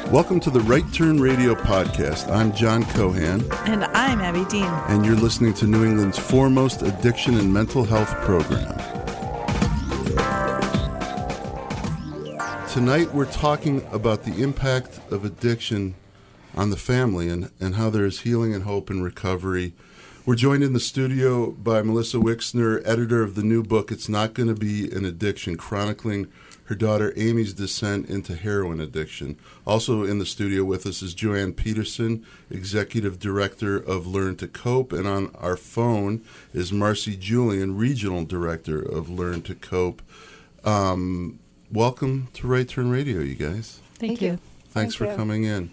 Welcome to the Right Turn Radio Podcast. I'm John Cohan. And I'm Abby Dean. And you're listening to New England's foremost addiction and mental health program. Tonight we're talking about the impact of addiction on the family and how there is healing and hope and recovery. We're joined in the studio by Melissa Wixner, editor of the new book, It's Not Gonna Be an Addiction, chronicling her daughter Amy's descent into heroin addiction. Also in the studio with us is Joanne Peterson, executive director of Learn to Cope, and on our phone is Marcy Julian, regional director of Learn to Cope. Welcome to Right Turn Radio, you guys. Thank you. Thanks for coming in.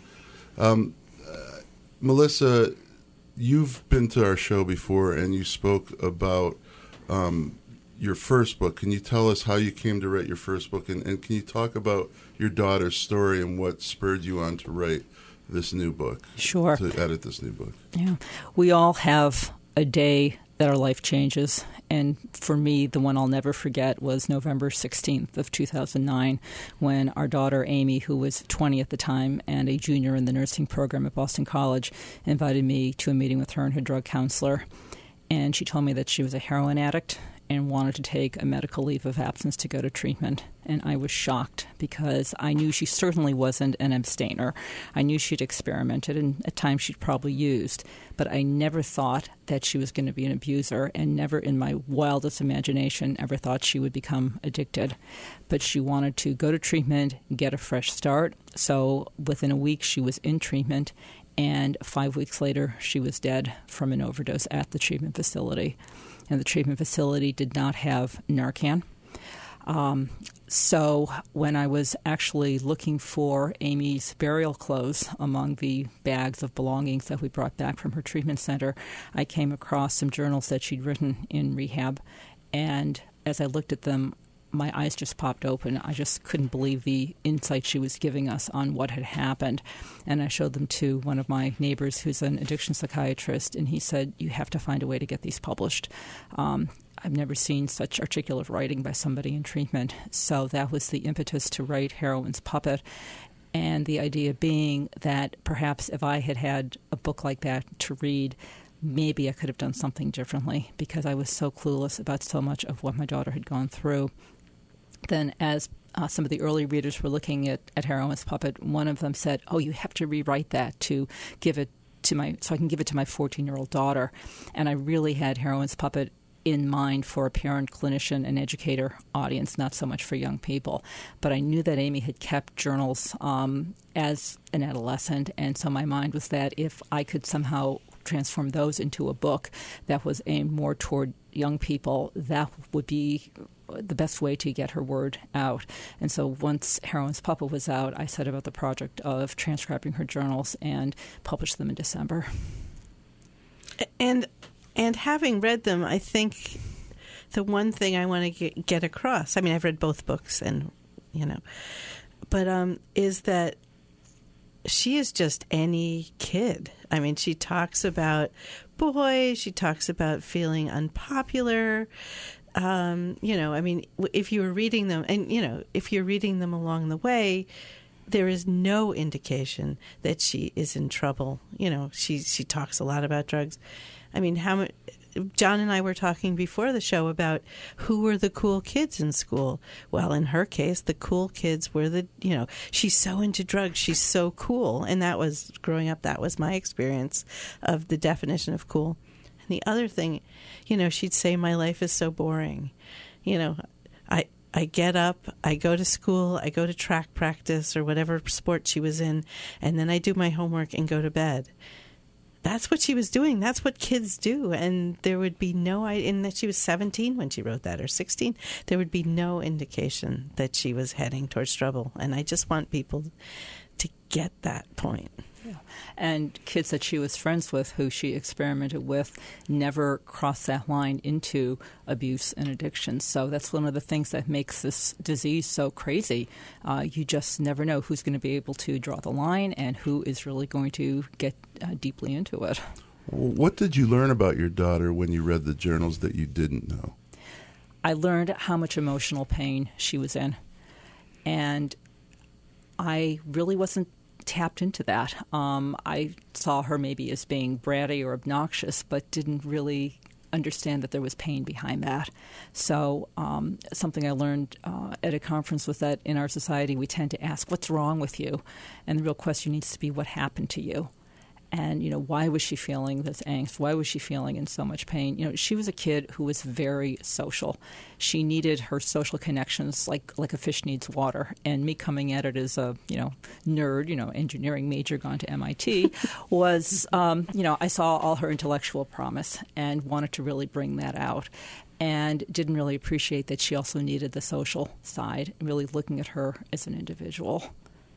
Melissa, you've been to our show before, and you spoke about your first book. Can you tell us how you came to write your first book, and can you talk about your daughter's story and what spurred you on to write this new book? Sure. To edit this new book. Yeah. We all have a day that our life changes, and for me, the one I'll never forget was November 16th of 2009, when our daughter Amy, who was 20 at the time and a junior in the nursing program at Boston College, invited me to a meeting with her and her drug counselor, and she told me that she was a heroin addict and wanted to take a medical leave of absence to go to treatment. And I was shocked because I knew she certainly wasn't an abstainer. I knew she'd experimented, and at times she'd probably used. But I never thought that she was going to be an abuser, and never in my wildest imagination ever thought she would become addicted. But she wanted to go to treatment, get a fresh start. So within a week she was in treatment, and 5 weeks later she was dead from an overdose at the treatment facility. And the treatment facility did not have Narcan. So when I was actually looking for Amy's burial clothes among the bags of belongings that we brought back from her treatment center, I came across some journals that she'd written in rehab. And as I looked at them, my eyes just popped open. I just couldn't believe the insight she was giving us on what had happened. And I showed them to one of my neighbors who's an addiction psychiatrist, and he said, "You have to find a way to get these published." I've never seen such articulate writing by somebody in treatment. So that was the impetus to write Heroin's Puppet. And the idea being that perhaps if I had had a book like that to read, maybe I could have done something differently, because I was so clueless about so much of what my daughter had gone through. Then as some of the early readers were looking at Heroin's Puppet, one of them said, "Oh, you have to rewrite that to give it to so I can give it to my 14-year-old daughter." And I really had Heroin's Puppet in mind for a parent, clinician, and educator audience, not so much for young people. But I knew that Amy had kept journals as an adolescent, and so my mind was that if I could somehow transform those into a book that was aimed more toward young people, that would be the best way to get her word out. And so once Heroin's Puppet was out, I set about the project of transcribing her journals and published them in December. And having read them, I think the one thing I want to get across, I mean, I've read both books, and but is that she is just any kid. I mean, she talks about boys, she talks about feeling unpopular. I mean, if you were reading them, and, if you're reading them along the way, there is no indication that she is in trouble. She talks a lot about drugs. I mean, John and I were talking before the show about who were the cool kids in school. Well, in her case, the cool kids were she's so into drugs, she's so cool. And that was, growing up, that was my experience of the definition of cool. And the other thing, she'd say, "My life is so boring." I get up, I go to school, I go to track practice or whatever sport she was in, and then I do my homework and go to bed. That's what she was doing. That's what kids do. And there would be and that she was 17 when she wrote that, or 16. There would be no indication that she was heading towards trouble. And I just want people to get that point. Yeah. And kids that she was friends with, who she experimented with, never crossed that line into abuse and addiction. So that's one of the things that makes this disease so crazy. You just never know who's going to be able to draw the line and who is really going to get deeply into it. What did you learn about your daughter when you read the journals that you didn't know? I learned how much emotional pain she was in. And I really wasn't tapped into that. I saw her maybe as being bratty or obnoxious, but didn't really understand that there was pain behind that. So something I learned at a conference was that in our society we tend to ask, what's wrong with you? And the real question needs to be, what happened to you? And, why was she feeling this angst? Why was she feeling in so much pain? She was a kid who was very social. She needed her social connections like a fish needs water. And me coming at it as a, nerd, engineering major, gone to MIT, was, I saw all her intellectual promise and wanted to really bring that out. And didn't really appreciate that she also needed the social side, really looking at her as an individual.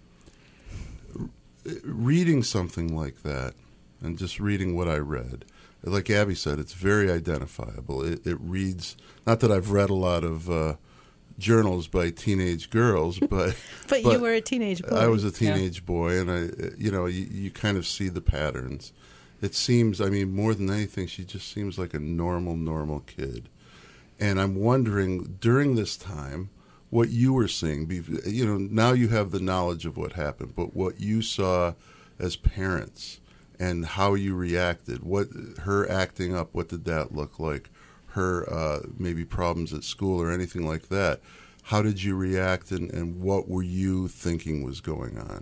Reading something like that, and just reading what I read, like Abby said, it's very identifiable. It reads, not that I've read a lot of journals by teenage girls, but but you were a teenage boy. I was a teenage boy, and you kind of see the patterns. It seems, more than anything, she just seems like a normal kid. And I'm wondering, during this time, what you were seeing, now you have the knowledge of what happened, but what you saw as parents and how you reacted, what her acting up, what did that look like? Her maybe problems at school or anything like that. How did you react, and what were you thinking was going on?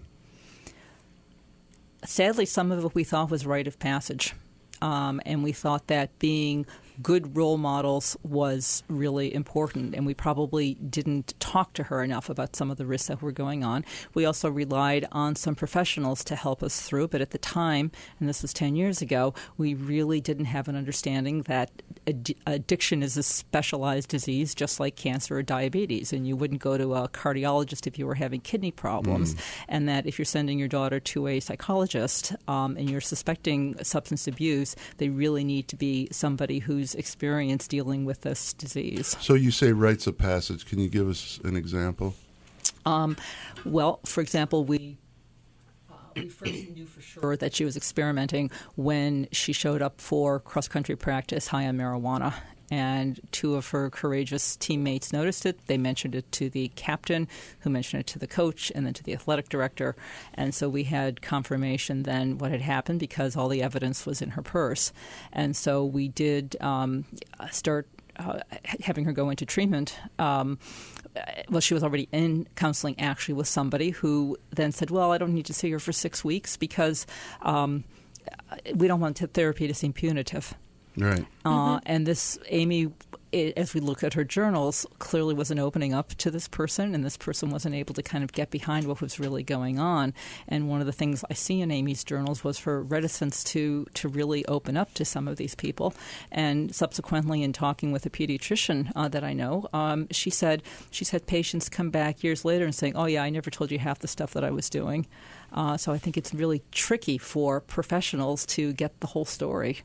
Sadly, some of it we thought was rite of passage, and we thought that being good role models was really important, and we probably didn't talk to her enough about some of the risks that were going on. We also relied on some professionals to help us through, but at the time, and this was 10 years ago, we really didn't have an understanding that addiction is a specialized disease, just like cancer or diabetes, and you wouldn't go to a cardiologist if you were having kidney problems, and that if you're sending your daughter to a psychologist and you're suspecting substance abuse, they really need to be somebody who's experience dealing with this disease. So you say rites of passage. Can you give us an example? Well, for example, we first knew for sure that she was experimenting when she showed up for cross-country practice high on marijuana. And two of her courageous teammates noticed it. They mentioned it to the captain, who mentioned it to the coach, and then to the athletic director. And so we had confirmation then what had happened because all the evidence was in her purse. And so we did start having her go into treatment. Well, she was already in counseling actually with somebody who then said, well, I don't need to see her for 6 weeks because we don't want therapy to seem punitive. Right. And this, Amy, as we look at her journals, clearly wasn't opening up to this person, and this person wasn't able to kind of get behind what was really going on. And one of the things I see in Amy's journals was her reticence to really open up to some of these people. And subsequently, in talking with a pediatrician that I know, she said she's had patients come back years later and saying, oh, yeah, I never told you half the stuff that I was doing. So I think it's really tricky for professionals to get the whole story.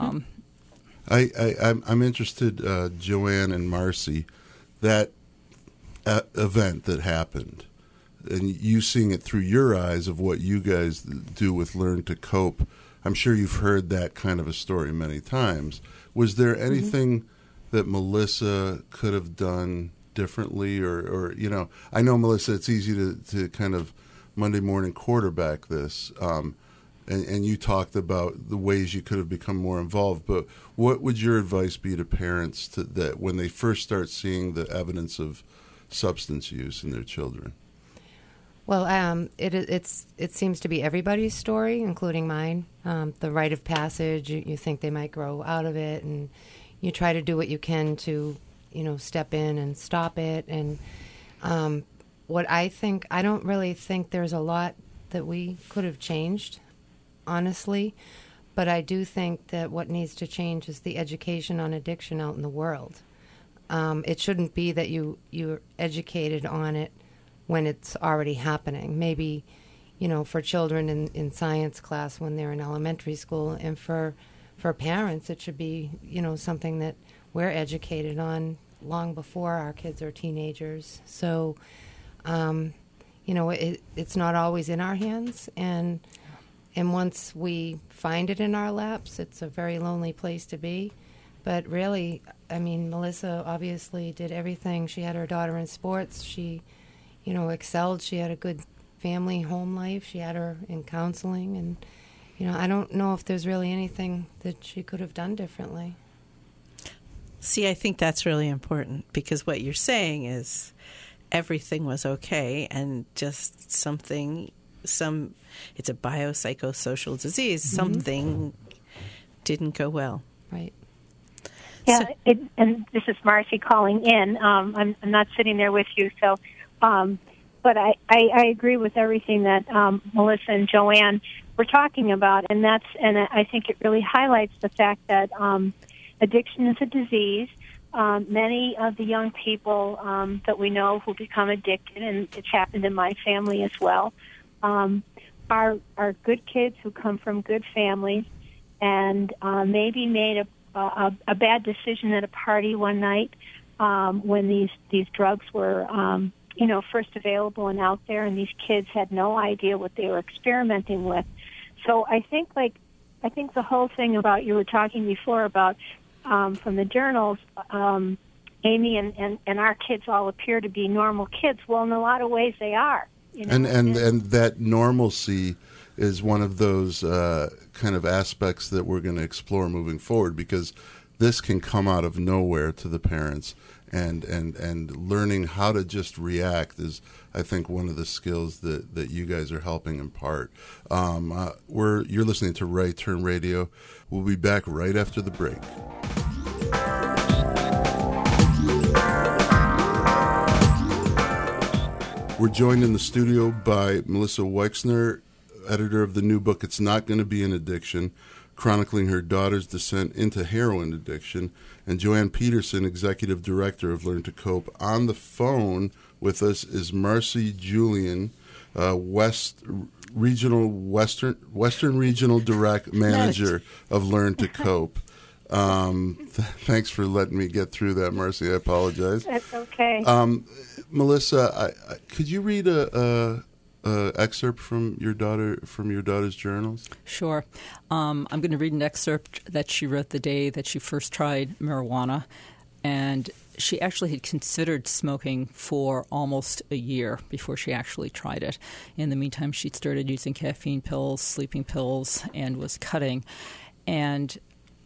I'm interested, Joanne and Marcy, that event that happened, and you seeing it through your eyes of what you guys do with Learn to Cope. I'm sure you've heard that kind of a story many times. Was there anything that Melissa could have done differently, or I know, Melissa, it's easy to kind of Monday morning quarterback this. And you talked about the ways you could have become more involved, but what would your advice be to parents that when they first start seeing the evidence of substance use in their children? Well, it seems to be everybody's story, including mine. The rite of passage, you think they might grow out of it, and you try to do what you can to, step in and stop it. And what I don't really think there's a lot that we could have changed, honestly, but I do think that what needs to change is the education on addiction out in the world. It shouldn't be that you're educated on it when it's already happening. Maybe, for children in science class when they're in elementary school, and for parents, it should be, something that we're educated on long before our kids are teenagers. So, it's not always in our hands, and once we find it in our laps, it's a very lonely place to be. But really, Melissa obviously did everything. She had her daughter in sports. She, excelled. She had a good family home life. She had her in counseling, and I don't know if there's really anything that she could have done differently. See, I think that's really important, because what you're saying is everything was okay, and just it's a biopsychosocial disease. Something didn't go well. Right. Yeah, and this is Marcy calling in. I'm not sitting there with you, so, but I agree with everything that Melissa and Joanne were talking about, and I think it really highlights the fact that addiction is a disease. Many of the young people that we know who become addicted, and it's happened in my family as well, are good kids who come from good families and maybe made a bad decision at a party one night when these drugs were first available and out there, and these kids had no idea what they were experimenting with. So I think the whole thing about, you were talking before about from the journals, Amy and our kids all appear to be normal kids. Well, in a lot of ways they are. And that normalcy is one of those kind of aspects that we're going to explore moving forward, because this can come out of nowhere to the parents, and learning how to just react is, I think, one of the skills that you guys are helping impart. You're listening to Right Turn Radio. We'll be back right after the break. We're joined in the studio by Melissa Wexner, editor of the new book, It's Not Going to Be an Addiction, chronicling her daughter's descent into heroin addiction, and Joanne Peterson, executive director of Learn to Cope. On the phone with us is Marcy Julian, Western Regional Direct Manager of Learn to Cope. Thanks for letting me get through that, Marcy. I apologize. That's okay. Melissa, could you read a excerpt from your daughter's journals? Sure. I'm going to read an excerpt that she wrote the day that she first tried marijuana, and she actually had considered smoking for almost a year before she actually tried it. In the meantime, she'd started using caffeine pills, sleeping pills, and was cutting. And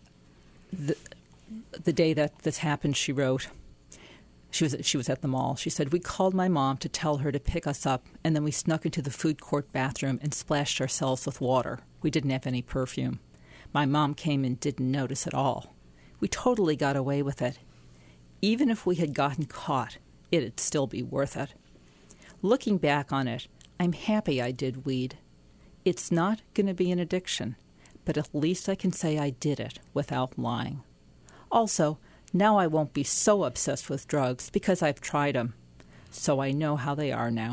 the day that this happened, she wrote, she was at the mall. She said, "We called my mom to tell her to pick us up, and then we snuck into the food court bathroom and splashed ourselves with water. We didn't have any perfume. My mom came and didn't notice at all. We totally got away with it. Even if we had gotten caught, it'd still be worth it. Looking back on it, I'm happy I did weed. It's not going to be an addiction, but at least I can say I did it without lying. Also, now I won't be so obsessed with drugs because I've tried them, so I know how they are now."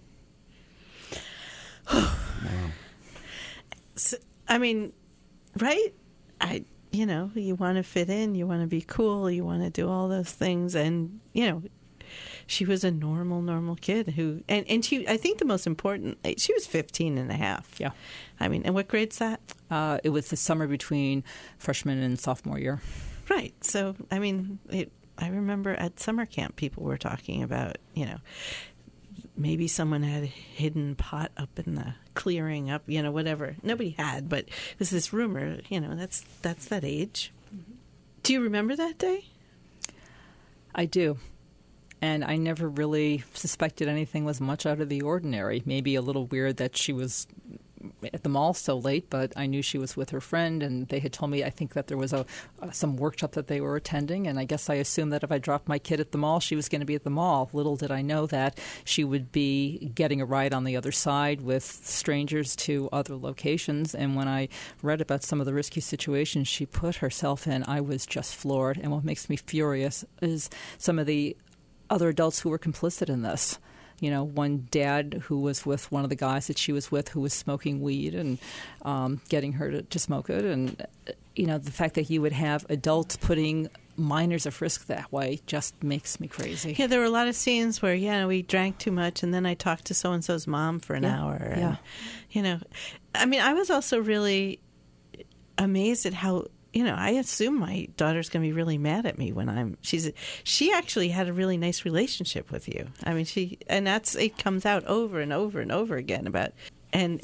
Wow. So, I mean, right? You want to fit in, you want to be cool, you want to do all those things, and she was a normal kid who, and she, I think the most important, she was 15 and a half. Yeah. I mean, and what grade's that? It was the summer between freshman and sophomore year. Right. So, I mean, I remember at summer camp people were talking about, maybe someone had a hidden pot up in the clearing up, whatever. Nobody had, but it was this rumor, that's that age. Mm-hmm. Do you remember that day? I do. And I never really suspected anything was much out of the ordinary. Maybe a little weird that she was at the mall so late, but I knew she was with her friend, and they had told me, I think, that there was some workshop that they were attending, and I guess I assumed that if I dropped my kid at the mall, she was going to be at the mall. Little did I know that she would be getting a ride on the other side with strangers to other locations, and when I read about some of the risky situations she put herself in, I was just floored. And what makes me furious is some of the other adults who were complicit in this. One dad who was with one of the guys that she was with who was smoking weed and getting her to smoke it. And, the fact that you would have adults putting minors at risk that way just makes me crazy. Yeah, there were a lot of scenes where, we drank too much, and then I talked to so-and-so's mom for an hour. And, yeah. I mean, I was also really amazed at how I assume my daughter's going to be really mad at me when she actually had a really nice relationship with you. I mean, it comes out over and over and over again about, and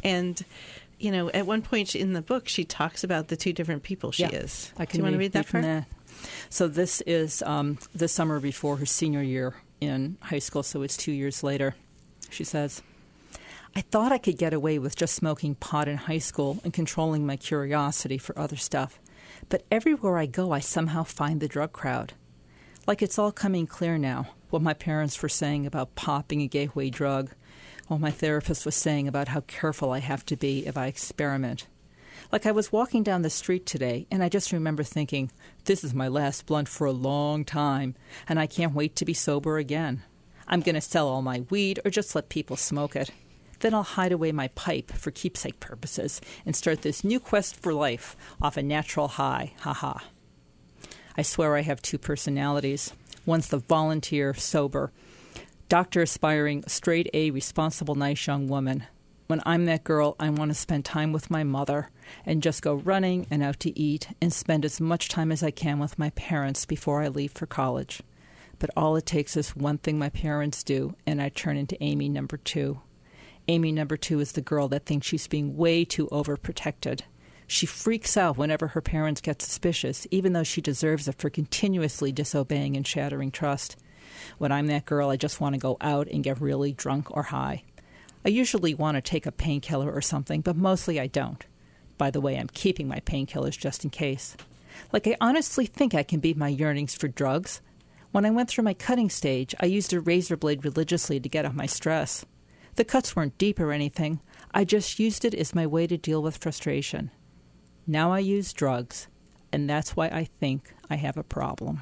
at one point in the book, she talks about the two different people she is. I can Do you want to read that part? That. So this is the summer before her senior year in high school, so it's 2 years later. She says, I thought I could get away with just smoking pot in high school and controlling my curiosity for other stuff. But everywhere I go, I somehow find the drug crowd. Like it's all coming clear now, what my parents were saying about pot being a gateway drug, what my therapist was saying about how careful I have to be if I experiment. Like I was walking down the street today, and I just remember thinking, this is my last blunt for a long time, and I can't wait to be sober again. I'm going to sell all my weed or just let people smoke it. Then I'll hide away my pipe for keepsake purposes and start this new quest for life off a natural high. Ha-ha. I swear I have two personalities. One's the volunteer, sober, doctor aspiring, straight A, responsible, nice young woman. When I'm that girl, I want to spend time with my mother and just go running and out to eat and spend as much time as I can with my parents before I leave for college. But all it takes is one thing my parents do, and I turn into Amy number 2. Amy number 2 is the girl that thinks she's being way too overprotected. She freaks out whenever her parents get suspicious, even though she deserves it for continuously disobeying and shattering trust. When I'm that girl, I just want to go out and get really drunk or high. I usually want to take a painkiller or something, but mostly I don't. By the way, I'm keeping my painkillers just in case. Like, I honestly think I can beat my yearnings for drugs. When I went through my cutting stage, I used a razor blade religiously to get off my stress. The cuts weren't deep or anything. I just used it as my way to deal with frustration. Now I use drugs, and that's why I think I have a problem.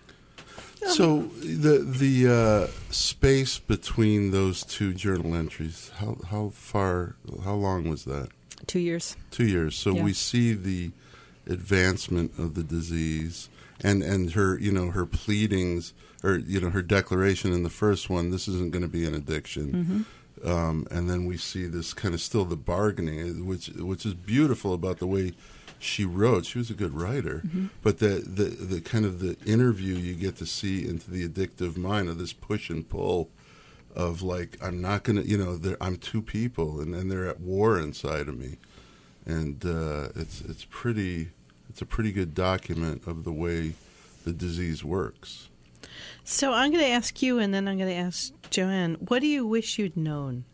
So the space between those two journal entries, how long was that? 2 years. 2 years. So yeah. We see the advancement of the disease and her her pleadings or her declaration in the first one. This isn't going to be an addiction. Mm-hmm. And then we see this kind of still the bargaining, which is beautiful about the way she wrote. She was a good writer, mm-hmm. but the kind of the interview you get to see into the addictive mind of this push and pull of like, I'm not going to, I'm two people and they're at war inside of me. And it's a pretty good document of the way the disease works. So I'm going to ask you, and then I'm going to ask Joanne, what do you wish you'd known?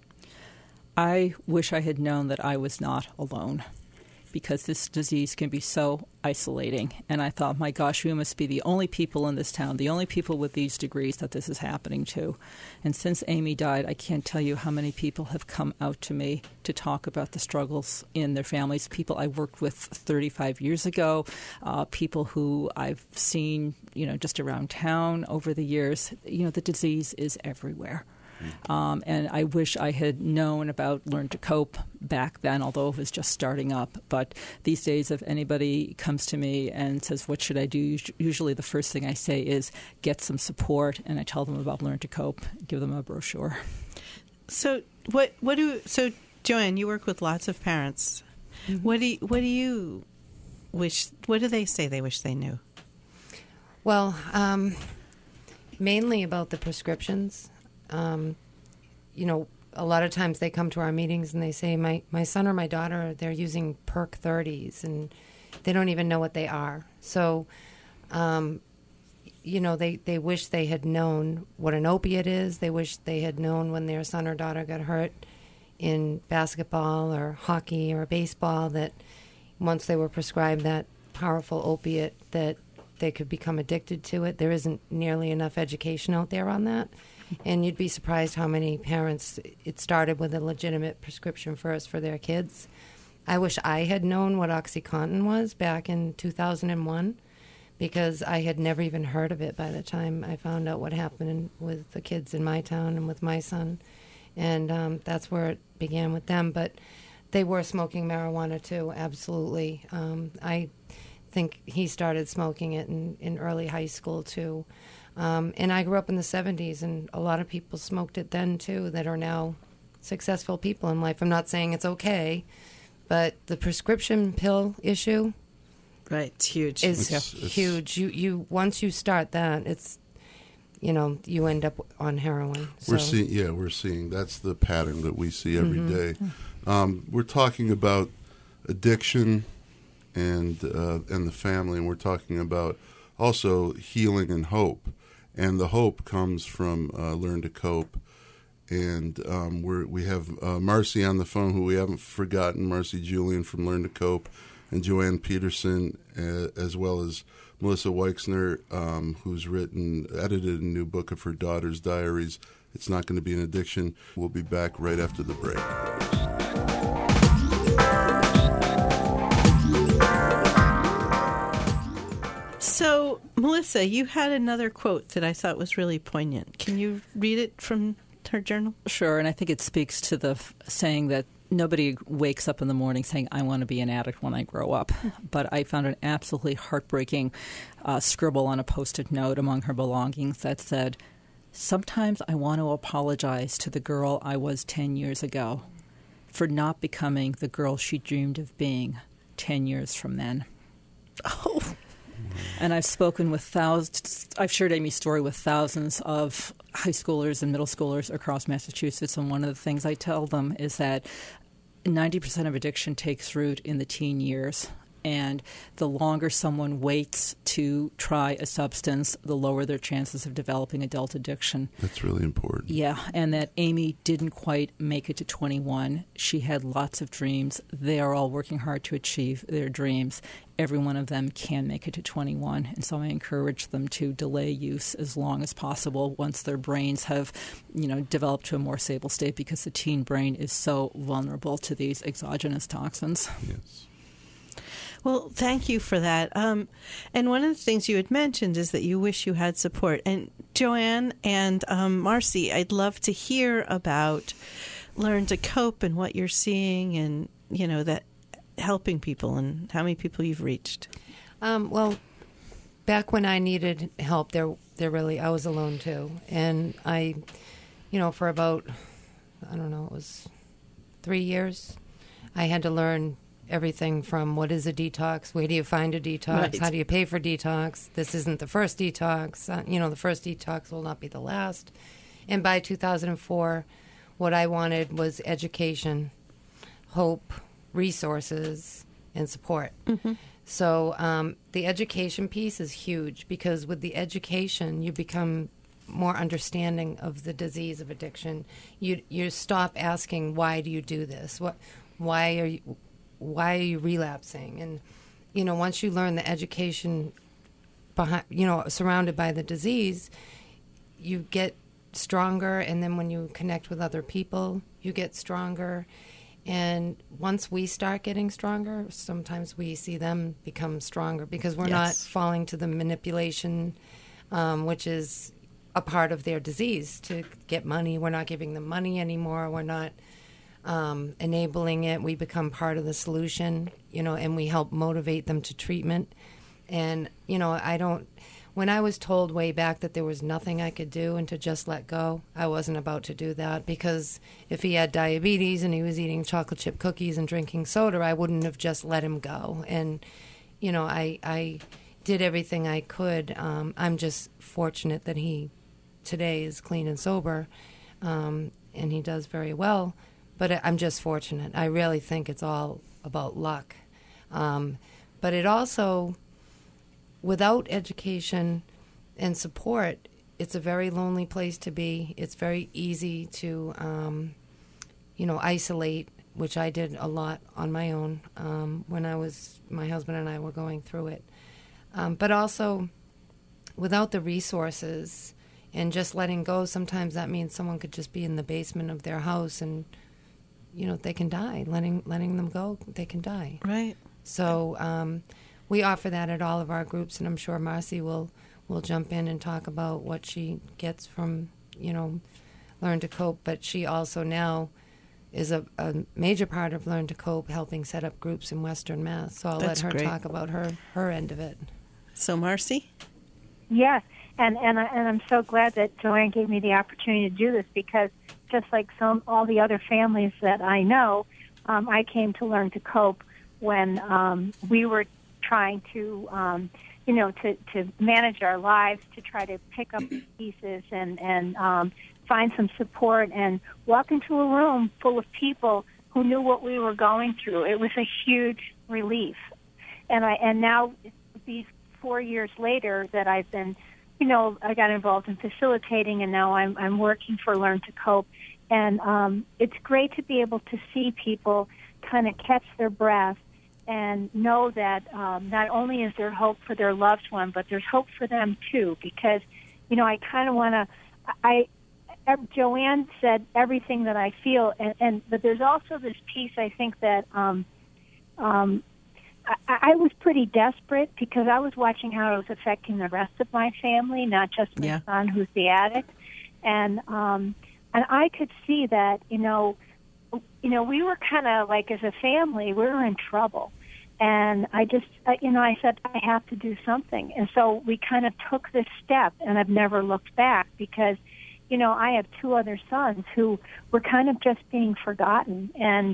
I wish I had known that I was not alone, because this disease can be so isolating. And I thought, my gosh, we must be the only people in this town, the only people with these degrees that this is happening to. And since Amy died, I can't tell you how many people have come out to me to talk about the struggles in their families, people I worked with 35 years ago, people who I've seen, just around town over the years. The disease is everywhere. And I wish I had known about Learn to Cope back then, although it was just starting up. But these days, if anybody comes to me and says, what should I do? Usually the first thing I say is get some support, and I tell them about Learn to Cope, give them a brochure. So Joanne, you work with lots of parents. Mm-hmm. What do they say they wish they knew? Well, mainly about the prescriptions. A lot of times they come to our meetings and they say, my son or my daughter, they're using Perk 30s and they don't even know what they are. So, they wish they had known what an opiate is. They wish they had known when their son or daughter got hurt in basketball or hockey or baseball, that once they were prescribed that powerful opiate, that they could become addicted to it. There isn't nearly enough education out there on that. And you'd be surprised how many parents, it started with a legitimate prescription first for their kids. I wish I had known what OxyContin was back in 2001, because I had never even heard of it by the time I found out what happened with the kids in my town and with my son. And that's where it began with them. But they were smoking marijuana too, absolutely. I think he started smoking it in early high school too. And I grew up in the 70s, and a lot of people smoked it then, too, that are now successful people in life. I'm not saying it's okay, but the prescription pill issue Right, it's huge. is It's- huge. You once you start that, it's you end up on heroin. So. We're seeing that's the pattern that we see every day. We're talking about addiction and the family, and we're talking about also healing and hope. And the hope comes from Learn to Cope. And we have Marcy on the phone, who we haven't forgotten, Marcy Julian from Learn to Cope, and Joanne Peterson, as well as Melissa Weixner, who's edited a new book of her daughter's diaries. It's Not Going to Be an Addiction. We'll be back right after the break. So, Melissa, you had another quote that I thought was really poignant. Can you read it from her journal? Sure, and I think it speaks to the saying that nobody wakes up in the morning saying, I want to be an addict when I grow up. But I found an absolutely heartbreaking scribble on a Post-it note among her belongings that said, sometimes I want to apologize to the girl I was 10 years ago for not becoming the girl she dreamed of being 10 years from then. Oh, And I've spoken with I've shared Amy's story with thousands of high schoolers and middle schoolers across Massachusetts, and one of the things I tell them is that 90% of addiction takes root in the teen years. And the longer someone waits to try a substance, the lower their chances of developing adult addiction. That's really important. Yeah, and that Amy didn't quite make it to 21. She had lots of dreams. They are all working hard to achieve their dreams. Every one of them can make it to 21. And so I encourage them to delay use as long as possible once their brains have, developed to a more stable state, because the teen brain is so vulnerable to these exogenous toxins. Yes. well, thank you for that. And one of the things you had mentioned is that you wish you had support. And Joanne and Marcy, I'd love to hear about Learn to Cope and what you're seeing, and that helping people, and how many people you've reached. Well, back when I needed help, I was alone too, and I, for about, it was 3 years, I had to learn everything from what is a detox, where do you find a detox, Right. how do you pay for detox, this isn't the first detox, the first detox will not be the last. And by 2004, what I wanted was education, hope, resources, and support. Mm-hmm. So the education piece is huge, because with the education, you become more understanding of the disease of addiction. You stop asking, why do you do this? Why are you relapsing? And once you learn the education behind, surrounded by the disease, you get stronger. And then when you connect with other people, you get stronger. And once we start getting stronger, sometimes we see them become stronger, because we're not falling to the manipulation, which is a part of their disease, to get money. We're not giving them money anymore. We're not enabling it. We become part of the solution, and we help motivate them to treatment. And, when I was told way back that there was nothing I could do and to just let go, I wasn't about to do that, because if he had diabetes and he was eating chocolate chip cookies and drinking soda, I wouldn't have just let him go. And, I did everything I could. I'm just fortunate that he today is clean and sober, and he does very well. But I'm just fortunate. I really think it's all about luck. But it also, without education and support, it's a very lonely place to be. It's very easy to, isolate, which I did a lot on my own when my husband and I were going through it. But also, without the resources and just letting go, sometimes that means someone could just be in the basement of their house and, they can die. Letting them go, they can die. Right. So we offer that at all of our groups, and I'm sure Marcy will jump in and talk about what she gets from, Learn to Cope. But she also now is a major part of Learn to Cope, helping set up groups in Western Mass. So I'll That's let her great. talk about her end of it. So, Marcy? Yes, and I'm so glad that Joanne gave me the opportunity to do this, because just like all the other families that I know, I came to Learn to Cope when we were trying to, to manage our lives, to try to pick up the pieces and find some support and walk into a room full of people who knew what we were going through. It was a huge relief. And now these 4 years later that I've been, I got involved in facilitating, and now I'm working for Learn to Cope. And it's great to be able to see people kind of catch their breath and know that not only is there hope for their loved one, but there's hope for them too. Because, I kind of want to, Joanne said everything that I feel, but there's also this piece I think that I was pretty desperate because I was watching how it was affecting the rest of my family, not just my son who's the addict, and I could see that we were kind of like, as a family, we were in trouble. And I just, I said, I have to do something. And so we kind of took this step, and I've never looked back because, I have 2 other sons who were kind of just being forgotten. And,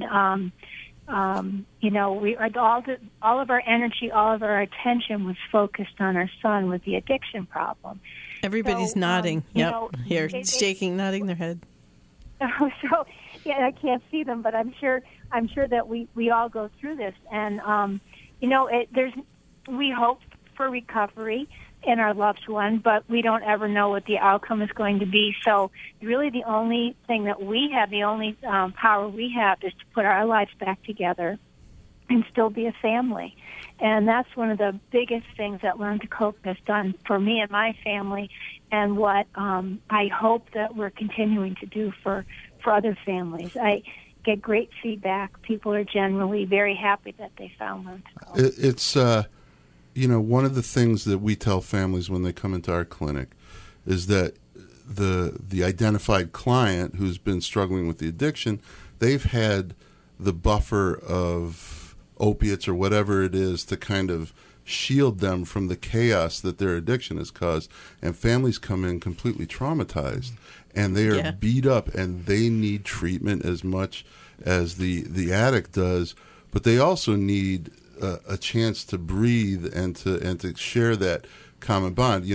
we all of our energy, all of our attention was focused on our son with the addiction problem. Everybody's nodding. Shaking, nodding their head. So, I can't see them, but I'm sure that we all go through this, and we hope for recovery in our loved one, but we don't ever know what the outcome is going to be. So, really, the only thing that we have, the only power we have, is to put our lives back together and still be a family. And that's one of the biggest things that Learn to Cope has done for me and my family, and what I hope that we're continuing to do for other families. I get great feedback. People are generally very happy that they found Learn to Cope. It's, one of the things that we tell families when they come into our clinic is that the identified client who's been struggling with the addiction, they've had the buffer of opiates or whatever it is to kind of shield them from the chaos that their addiction has caused. And families come in completely traumatized, and they are beat up, and they need treatment as much as the addict does, but they also need a chance to breathe and to share that common bond.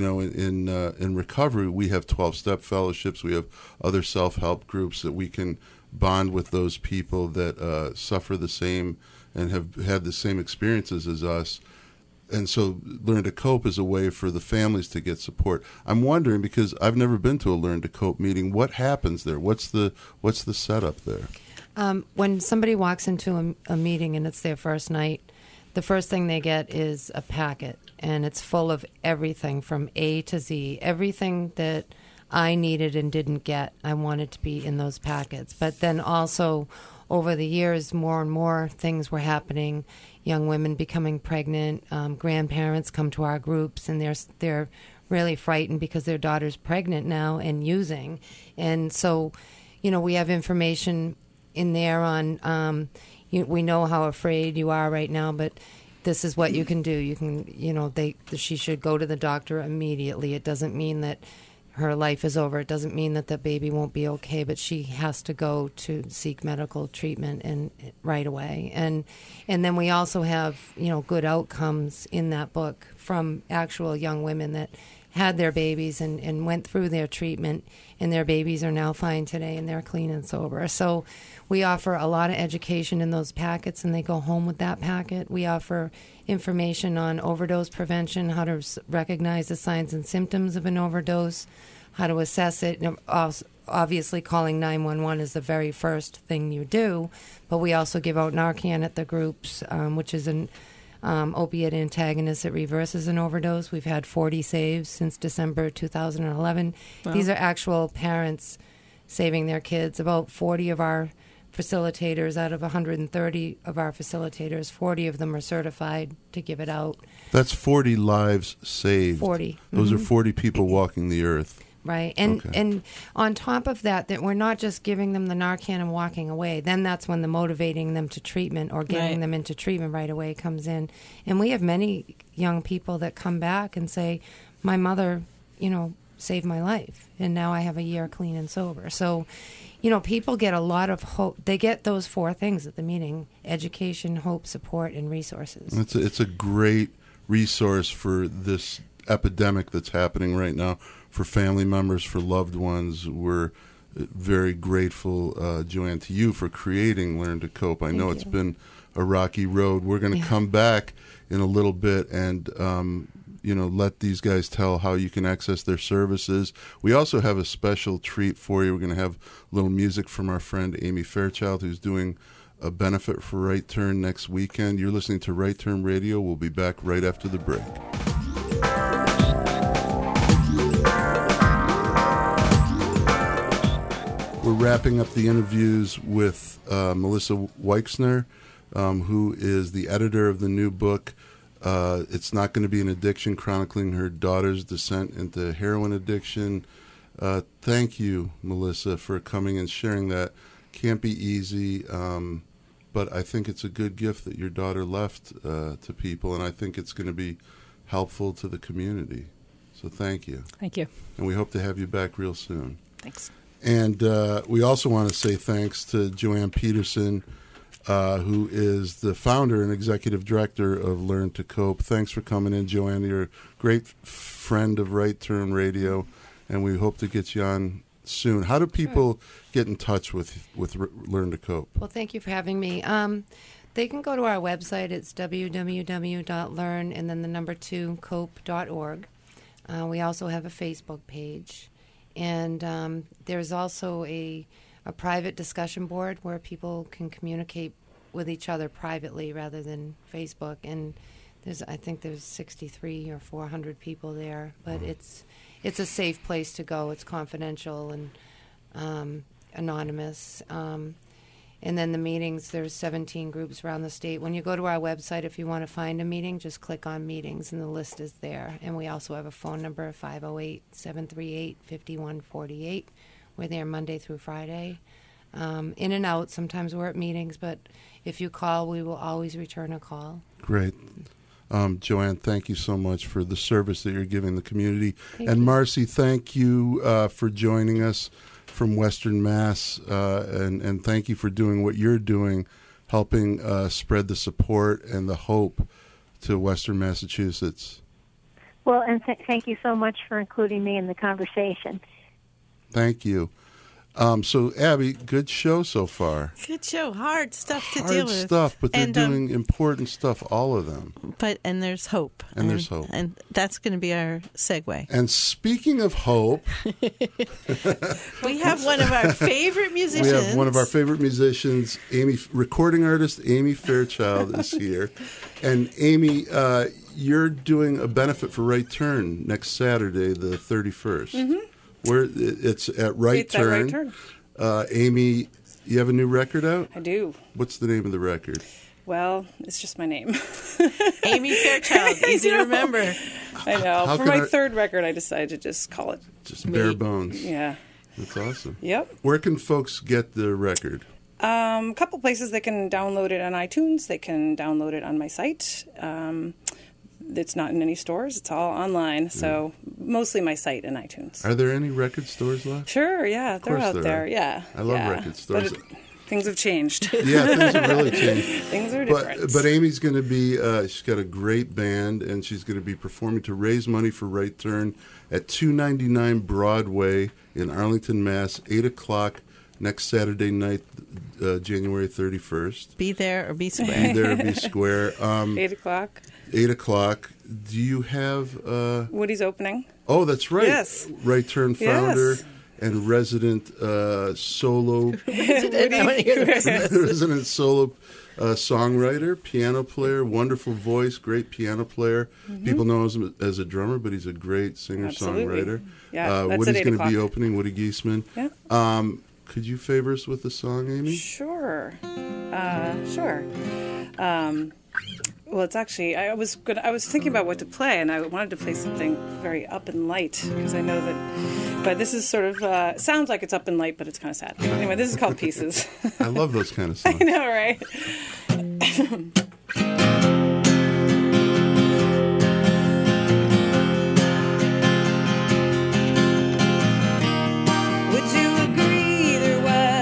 In recovery, we have 12-step fellowships. We have other self-help groups that we can bond with those people that suffer the same and have had the same experiences as us. And so Learn to Cope is a way for the families to get support. I'm wondering, because I've never been to a Learn to Cope meeting, what happens there? What's the setup there? When somebody walks into a meeting and it's their first night, the first thing they get is a packet, and it's full of everything from A to Z. Everything that I needed and didn't get, I wanted to be in those packets. But then also, over the years, more and more things were happening. Young women becoming pregnant, grandparents come to our groups, and they're really frightened because their daughter's pregnant now and using. And so, we have information in there on, we know how afraid you are right now, but this is what you can do. You can, she should go to the doctor immediately. It doesn't mean that her life is over. It doesn't mean that the baby won't be okay, but she has to go to seek medical treatment and right away. And then we also have, good outcomes in that book from actual young women that had their babies and went through their treatment, and their babies are now fine today and they're clean and sober. So we offer a lot of education in those packets, and they go home with that packet. We offer information on overdose prevention, how to recognize the signs and symptoms of an overdose, how to assess it. Obviously, calling 911 is the very first thing you do, but we also give out Narcan at the groups, which is an opiate antagonist that reverses an overdose. We've had 40 saves since December 2011. Wow. These are actual parents saving their kids. About 40 of our facilitators, out of 130 of our facilitators, 40 of them are certified to give it out. That's 40 lives saved. 40. Those are 40 people walking the earth. Right. And on top of that we're not just giving them the Narcan and walking away. Then that's when the motivating them to treatment or getting them into treatment right away comes in. And we have many young people that come back and say, my mother, saved my life, and now I have a year clean and sober. So, people get a lot of hope. They get those 4 things at the meeting: education, hope, support, and resources. It's a great resource for this epidemic that's happening right now, for family members, for loved ones. We're very grateful, Joanne, to you for creating Learn to Cope. I know it's been a rocky road. We're going to come back in a little bit and let these guys tell how you can access their services. We also have a special treat for you. We're going to have a little music from our friend Amy Fairchild, who's doing a benefit for Right Turn next weekend. You're listening to Right Turn Radio. We'll be back right after the break. We're wrapping up the interviews with Melissa Weixner, who is the editor of the new book, It's Not Going to Be an Addiction, chronicling her daughter's descent into heroin addiction. Thank you, Melissa, for coming and sharing that. Can't be easy, but I think it's a good gift that your daughter left to people, and I think it's going to be helpful to the community. So thank you. Thank you. And we hope to have you back real soon. Thanks. And we also want to say thanks to Joanne Peterson, who is the founder and executive director of Learn to Cope. Thanks for coming in, Joanne. You're a great friend of Right Turn Radio, and we hope to get you on soon. How do people get in touch with Learn to Cope? Well, thank you for having me. They can go to our website. It's www.learn and then the number 2 cope.org. We also have a Facebook page. And there's also a private discussion board where people can communicate with each other privately rather than Facebook. And I think there's 63 or 400 people there. But it's a safe place to go. It's confidential and anonymous. And then the meetings, there's 17 groups around the state. When you go to our website, if you want to find a meeting, just click on meetings, and the list is there. And we also have a phone number, 508-738-5148. We're there Monday through Friday. In and out. Sometimes we're at meetings, but if you call, we will always return a call. Great. Joanne, thank you so much for the service that you're giving the community. Thank and you. Marcy, thank you for joining us from Western Mass, and thank you for doing what you're doing, helping spread the support and the hope to Western Massachusetts. Well, and thank you so much for including me in the conversation. Thank you. So, Abby, good show so far. Good show. Hard stuff to deal Hard with. stuff, but they're doing important stuff, all of them. And there's hope. And there's hope. And that's going to be our segue. And speaking of hope, we have one of our favorite musicians. We have one of our favorite musicians, recording artist Amy Fairchild is here. And Amy, you're doing a benefit for Right Turn next Saturday, the 31st. Mm-hmm. It's at Right Turn. At Right Turn. Amy, you have a new record out? I do. What's the name of the record? Well, it's just my name. Amy Fairchild, easy to remember. I know. For my third record, I decided to just call it just Bare Bones. Yeah. That's awesome. Yep. Where can folks get the record? A couple places. They can download it on iTunes. They can download it on my site. It's not in any stores. It's all online. So mostly my site and iTunes. Are there any record stores left? Sure, yeah. They're out there. Yeah. I love record stores. But things have changed. Yeah, things have really changed. Things are different. But Amy's going to be, she's got a great band, and she's going to be performing to raise money for Right Turn at 299 Broadway in Arlington, Mass., 8 o'clock next Saturday night, January 31st. Be there or be square. Be there or be square. 8 o'clock. 8 o'clock. Do you have... Woody's opening. Oh, that's right. Yes. Right Turn founder and resident solo... resident solo songwriter, piano player, wonderful voice, great piano player. Mm-hmm. People know him as a drummer, but he's a great singer-songwriter. Yeah, that's Woody's at 8 going to be o'clock. opening, Woody Giesman. Yeah. Could you favor us with a song, Amy? Sure. Sure. Well, it's actually I was thinking about what to play, and I wanted to play something very up and light because I know that. But this is sort of sounds like it's up and light, but it's kind of sad. Anyway, this is called Pieces. I love those kind of songs. I know, right? Would you agree there was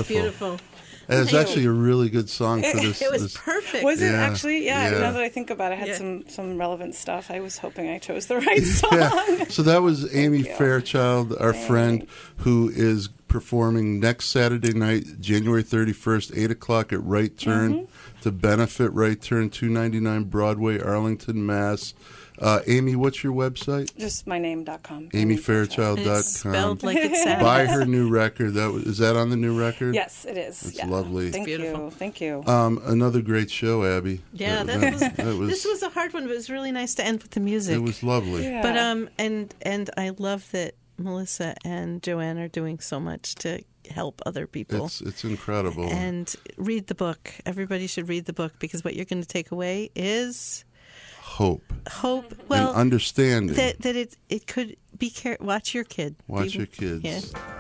beautiful. And it's actually a really good song for this. It was perfect. Was it Yeah, actually? Yeah, yeah. now that I think about it, I had Yeah. some relevant stuff. I was hoping I chose the right song. Yeah. So that was Amy you. Fairchild, our friend, who is performing next Saturday night, January 31st, 8 o'clock at Right Turn to benefit Right Turn, 299 Broadway, Arlington, Mass. Amy, what's your website? Just myname.com. AmyFairchild.com. It's spelled like it sounds. Buy her new record. Is that on the new record? Yes, it is. It's yeah. lovely. Thank Beautiful. you. Thank you. Another great show, Abby. Yeah, that was, this was a hard one, but it was really nice to end with the music. it was lovely. Yeah. But and I love that Melissa and Joanne are doing so much to help other people. It's incredible. And read the book. Everybody should read the book, because what you're going to take away is Hope Well, and understanding. that it could be watch your kid. Watch your kids. Yeah.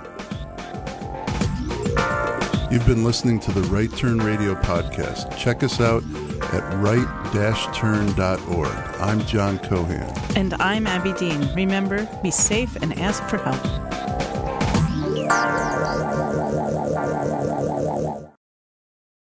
You've been listening to the Right Turn Radio podcast. Check us out at right-turn.org. I'm John Cohan. And I'm Abby Dean. Remember, be safe and ask for help.